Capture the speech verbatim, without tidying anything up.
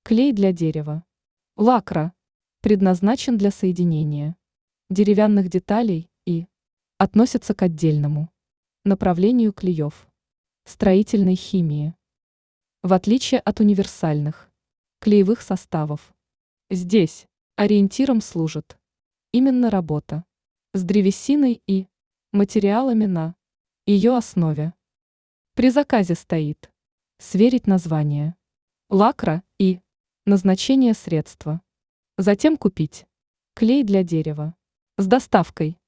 Клей для дерева. Лакра. Предназначен для соединения деревянных деталей и относится к отдельному направлению клеев строительной химии. В отличие от универсальных клеевых составов, здесь ориентиром служит именно работа с древесиной и материалами на ее основе. При заказе стоит сверить название лакра и назначение средства. Затем купить клей для дерева с доставкой.